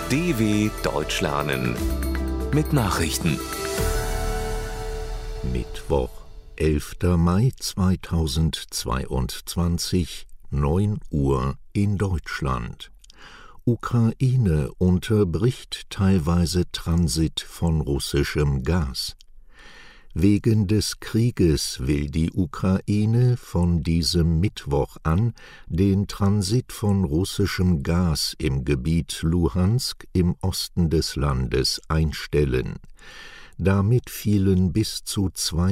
DW Deutsch lernen mit Nachrichten. Mittwoch, 11. Mai 2022, 9 Uhr in Deutschland. Ukraine unterbricht teilweise Transit von russischem Gas. Wegen des Krieges will die Ukraine von diesem Mittwoch an den Transit von russischem Gas im Gebiet Luhansk im Osten des Landes einstellen. Damit fielen bis zu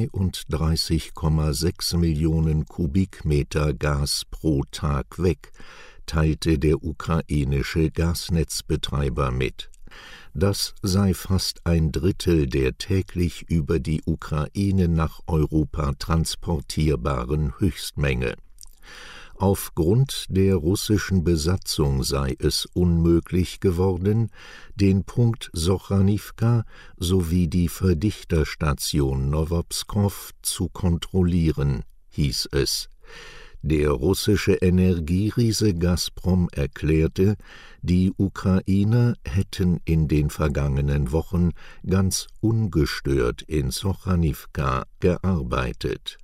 32,6 Millionen Kubikmeter Gas pro Tag weg, teilte der ukrainische Gasnetzbetreiber mit. Das sei fast ein Drittel der täglich über die Ukraine nach Europa transportierbaren Höchstmenge. Aufgrund der russischen Besatzung sei es unmöglich geworden, den Punkt Sochanivka sowie die Verdichterstation Nowopskow zu kontrollieren, hieß es. Der russische Energieriese Gazprom erklärte, die Ukrainer hätten in den vergangenen Wochen ganz ungestört in Sochanivka gearbeitet.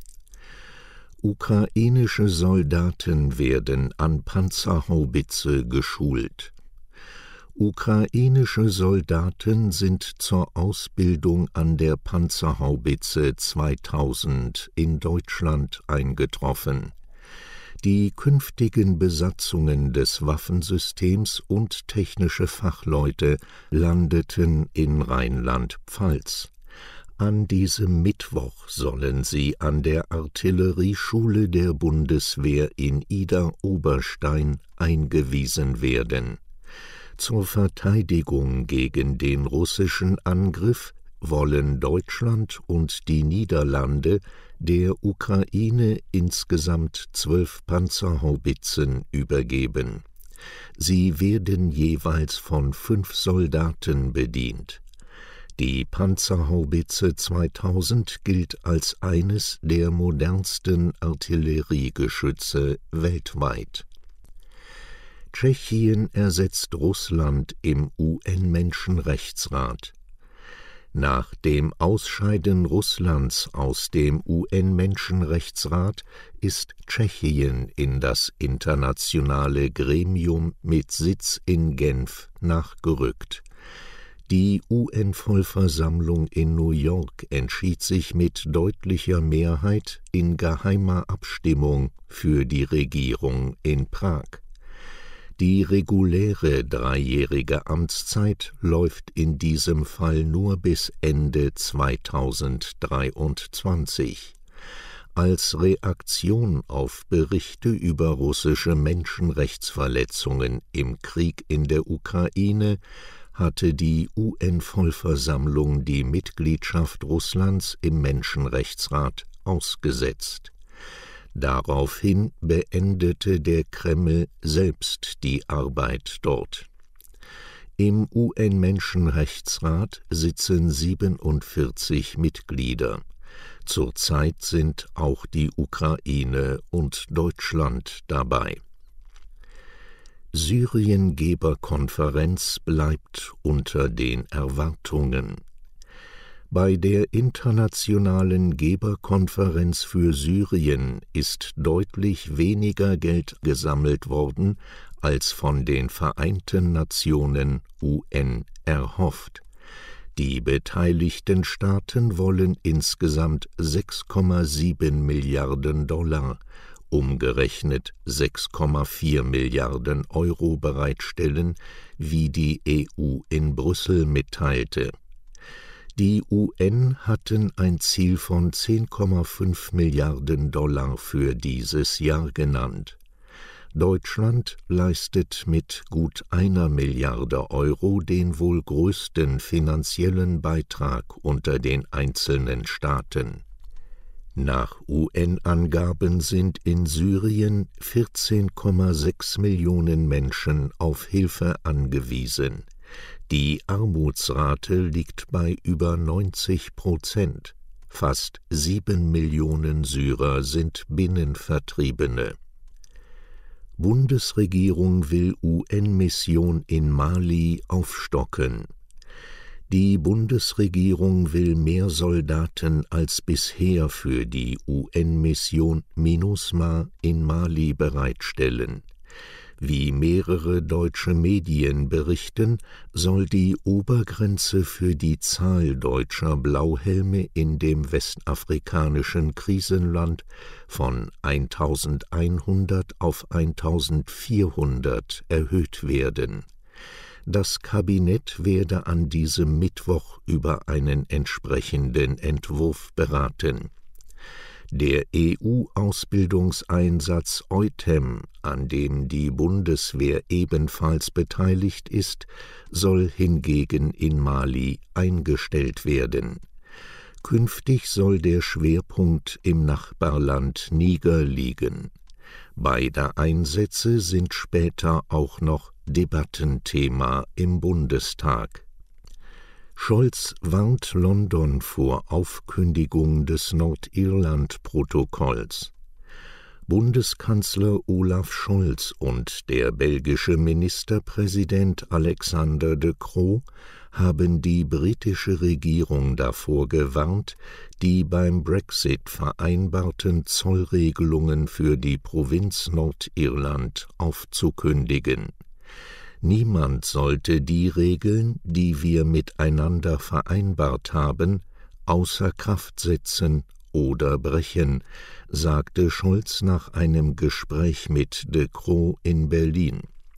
Ukrainische Soldaten werden an Panzerhaubitze geschult. Ukrainische Soldaten sind zur Ausbildung an der Panzerhaubitze 2000 in Deutschland eingetroffen. Die künftigen Besatzungen des Waffensystems und technische Fachleute landeten in Rheinland-Pfalz. An diesem Mittwoch sollen sie an der Artillerieschule der Bundeswehr in Idar-Oberstein eingewiesen werden. Zur Verteidigung gegen den russischen Angriff wollen Deutschland und die Niederlande der Ukraine insgesamt 12 Panzerhaubitzen übergeben. Sie werden jeweils von 5 Soldaten bedient. Die Panzerhaubitze 2000 gilt als eines der modernsten Artilleriegeschütze weltweit. Tschechien ersetzt Russland im UN-Menschenrechtsrat. Nach dem Ausscheiden Russlands aus dem UN-Menschenrechtsrat ist Tschechien in das internationale Gremium mit Sitz in Genf nachgerückt. Die UN-Vollversammlung in New York entschied sich mit deutlicher Mehrheit in geheimer Abstimmung für die Regierung in Prag. Die reguläre 3-jährige Amtszeit läuft in diesem Fall nur bis Ende 2023. Als Reaktion auf Berichte über russische Menschenrechtsverletzungen im Krieg in der Ukraine hatte die UN-Vollversammlung die Mitgliedschaft Russlands im Menschenrechtsrat ausgesetzt. Daraufhin beendete der Kreml selbst die Arbeit dort. Im UN-Menschenrechtsrat sitzen 47 Mitglieder. Zurzeit sind auch die Ukraine und Deutschland dabei. Syrien-Geberkonferenz bleibt unter den Erwartungen. Bei der internationalen Geberkonferenz für Syrien ist deutlich weniger Geld gesammelt worden, als von den Vereinten Nationen UN erhofft. Die beteiligten Staaten wollen insgesamt 6,7 Milliarden $, umgerechnet 6,4 Milliarden Euro bereitstellen, wie die EU in Brüssel mitteilte. Die UN hatten ein Ziel von 10,5 Milliarden $ für dieses Jahr genannt. Deutschland leistet mit gut 1 Milliarde Euro den wohl größten finanziellen Beitrag unter den einzelnen Staaten. Nach UN-Angaben sind in Syrien 14,6 Millionen Menschen auf Hilfe angewiesen. Die Armutsrate liegt bei über 90%. Fast 7 Millionen Syrer sind Binnenvertriebene. Bundesregierung will UN-Mission in Mali aufstocken. Die Bundesregierung will mehr Soldaten als bisher für die UN-Mission MINUSMA in Mali bereitstellen. Wie mehrere deutsche Medien berichten, soll die Obergrenze für die Zahl deutscher Blauhelme in dem westafrikanischen Krisenland von 1100 auf 1400 erhöht werden. Das Kabinett werde an diesem Mittwoch über einen entsprechenden Entwurf beraten. Der EU-Ausbildungseinsatz EUTEM, an dem die Bundeswehr ebenfalls beteiligt ist, soll hingegen in Mali eingestellt werden. Künftig soll der Schwerpunkt im Nachbarland Niger liegen. Beide Einsätze sind später auch noch Debattenthema im Bundestag. Scholz warnt London vor Aufkündigung des Nordirland-Protokolls. Bundeskanzler Olaf Scholz und der belgische Ministerpräsident Alexander De Croo haben die britische Regierung davor gewarnt, die beim Brexit vereinbarten Zollregelungen für die Provinz Nordirland aufzukündigen. Niemand sollte die Regeln, die wir miteinander vereinbart haben, außer Kraft setzen oder brechen, sagte Scholz nach einem Gespräch mit De Croo in Berlin.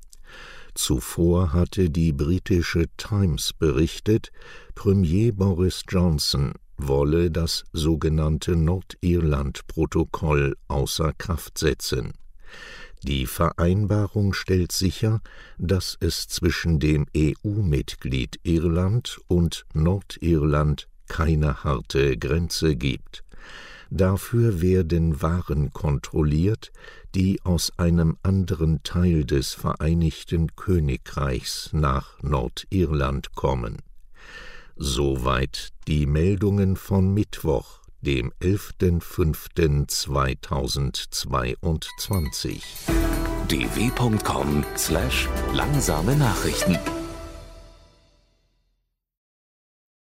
Zuvor hatte die britische Times berichtet, Premier Boris Johnson wolle das sogenannte Nordirland-Protokoll außer Kraft setzen. Die Vereinbarung stellt sicher, dass es zwischen dem EU-Mitglied Irland und Nordirland keine harte Grenze gibt. Dafür werden Waren kontrolliert, die aus einem anderen Teil des Vereinigten Königreichs nach Nordirland kommen. Soweit die Meldungen von Mittwoch, dem 11.05.2022. dw.com/langsame Nachrichten